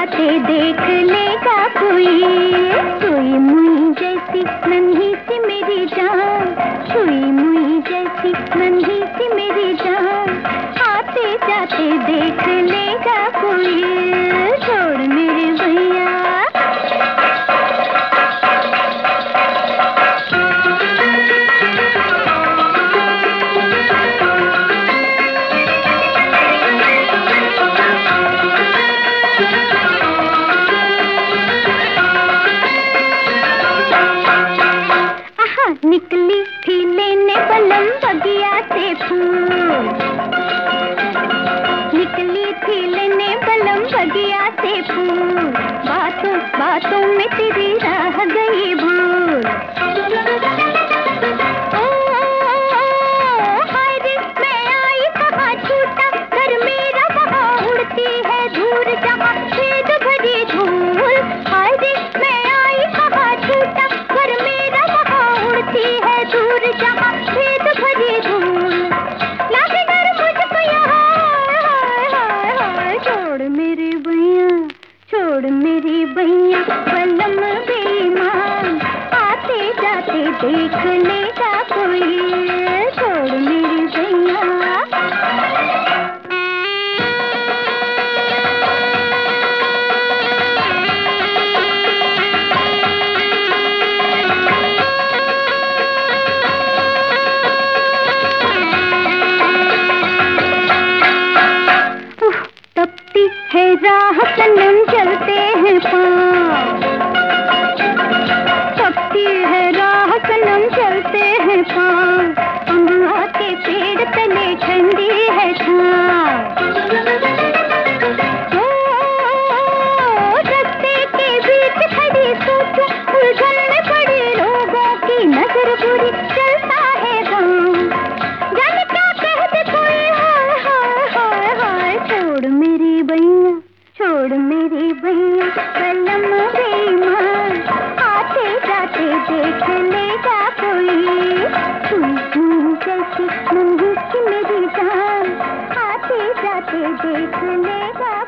जाते देख लेगा कोई। सोई मुई जैसी नन्ही सी मेरी जान, सोई मुई जैसी नन्ही सी मेरी जान, आते जाते देख लेगा कोई। छोड़ मेरे भैया, निकली थी लेने बलम बगिया से फूल, निकली थी लेने बलम बगिया से फूल, बातों बातों में तेरी रह गई भूल। हाय रे मैं आई कहाँ छूटा, घर मेरा वहाँ उड़ती है दूर जहाँ छेद भरी धूल। हाय रे मैं आई कहाँ छूटा, घर मेरा वहाँ उड़ती है दूर जहाँ छेद भरी धूल। लागे डर मुझको यहाँ, छोड़ मेरी भैया, छोड़ मेरी भैया, बलम बेईमान, आते जाते देख लेगा कोई। छोड़ मेरी भैया, तपती है राह सनम चलते हैं पाँव, तपती है राह सनम चलते हैं पाँव, अमवा के पेड़ तले ठंडी है छाँव। रास्ते के बीच खड़ी सोचूं, उलझन में पड़े लोगों की नजर बुरी, चलता है गाँव, जाने क्या कहते कोई। हाय हाय हाय हाय, छोड़ मेरी भैया, छोड़ मेरी भैया, बलम बेईमान, आते जाते देख लेगा कोई। जैसी नन्ही सी मेरी जान, आते जाते देख लेगा